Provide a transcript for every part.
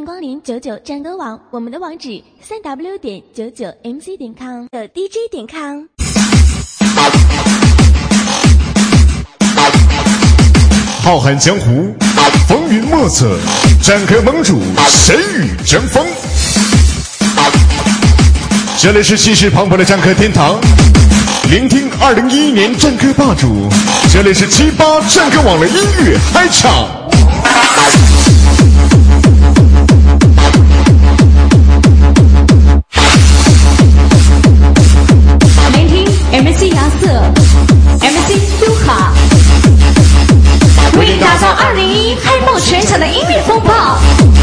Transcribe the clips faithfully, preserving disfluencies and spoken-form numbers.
光临九九战歌网，我们的网址三 w 点九九 m c 点 com 的 D J 点 com。 浩瀚江湖，风云莫测，战歌盟主，谁与争锋？这里是气势磅礴的战歌天堂，聆听二零一一年战歌霸主，这里是七八战歌网的音乐嗨场。 聆听 M C 亚瑟 M C 优卡为你打造二零一一嗨爆全场的音乐风暴，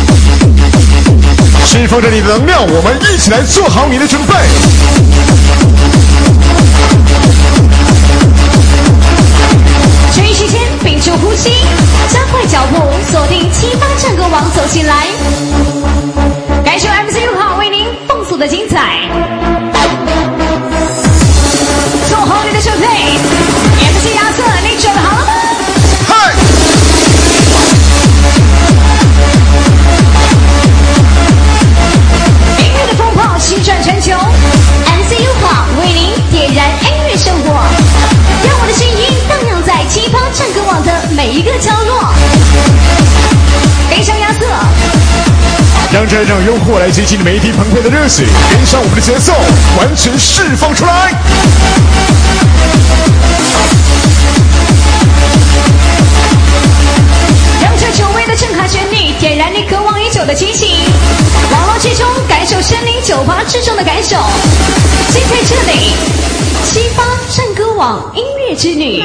释放着你的能量，我们一起来做好你的准备。 全域期间屏住呼吸，加快脚步，锁定七八战歌网走进来，感受 M C 优卡为您奉送的精彩。做好你的准备 ，M C 亚瑟，你准备好了吗？ 嗨！ 音乐的风暴席卷全球 ，M C 优卡为您点燃音乐生活，让我的声音荡漾在七八战歌网的每一个角落。跟上亚瑟， 让这让诱惑来接近每一滴澎湃的热血，跟上我们的节奏，完全释放出来。 让这久违的震撼旋律点燃你渴望已久的激情，网络之中感受身临酒吧之中的感受。尽在这里，七八战歌网音乐之旅。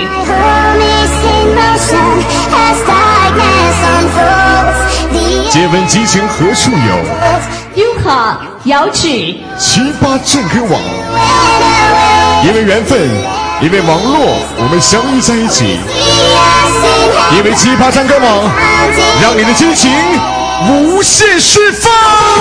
借问激情何处有？ 优卡遥指七八战歌网，因为缘分，因为网络，我们相遇在一起。因为七八战歌网，让你的激情无限释放。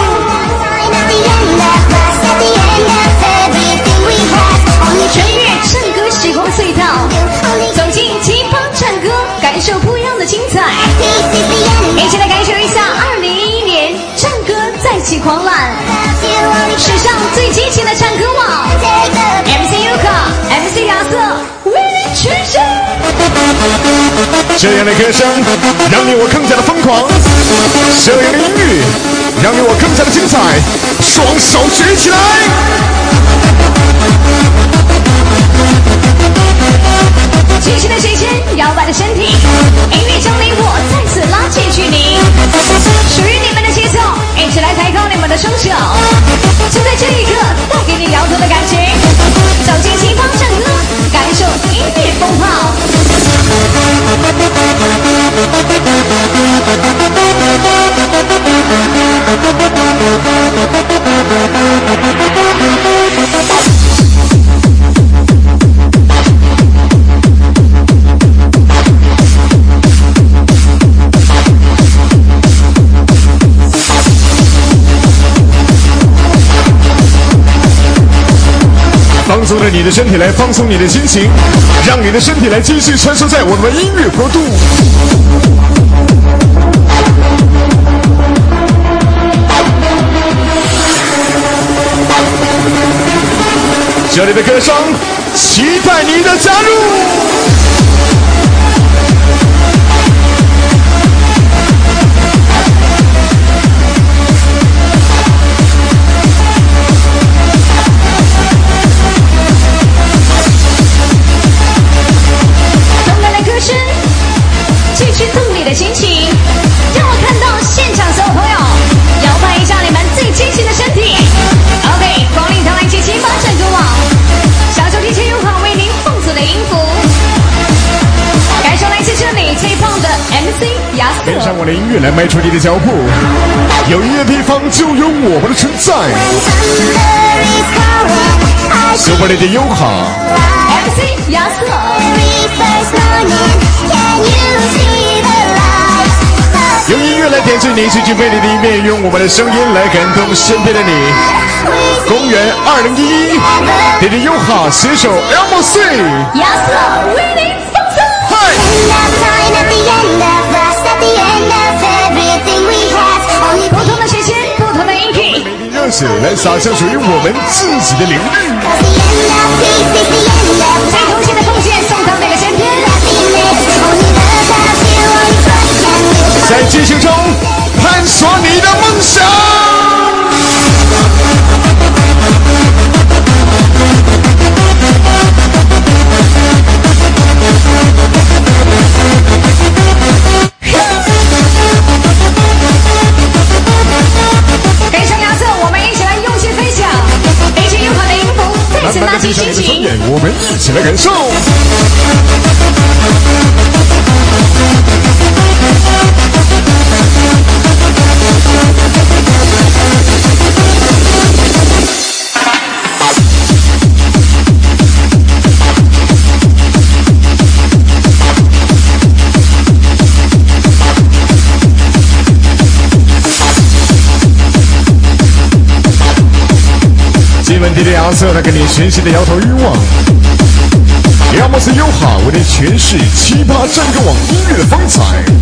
穿越战歌时光隧道，走进七八战歌，感受不一样的精彩。一起来感受一下二零一一年战歌再起狂澜，史上最激情的战歌网 ，M C 优卡 ，M C 亚瑟，为你全身。 这样的歌声，让你我更加的疯狂；这样的音乐，让你我更加的精彩。双手举起来！ 激情的水间，摇摆的身体，音乐将你我再次拉近距离，属于你们的节奏，一起来抬高你们的双手，就在这一刻，带给你摇头的感觉，走进西方战歌，感受音乐风暴。 放松着你的身体来放松你的心情，让你的身体来继续穿梭在我们音乐国度。这里的歌声，期待你的加入。 继续动力的心情，让我看到现场所有朋友摇摆一下你们最激情的身体。OK， 光临台湾及七八战歌网，小手 D J 优卡为您奉送的音符，感受来自这里最棒的 M C 亚瑟。 跟上我的音乐来迈出你的脚步，有音乐地方就有我们的存在。Super Lady 优卡 M C 亚瑟。 用音乐来点缀你最具魅力的一面，用我们的声音来感动身边的你。公元二零一一 ，D J 优哈携手 M C 亚瑟为您放送。 嗨！ 不同的色来洒向属于我们自己的领域。 在同心的奉献送到每个身边， 在进行中探索你的梦想。 给上牙色，我们一起来用心分享，一起用好的音符，再次拉起心情， 我们一起来感受。问题的亚瑟，他给你全新的摇头欲望。要么是优哈为你诠释奇葩战歌网音乐的风采。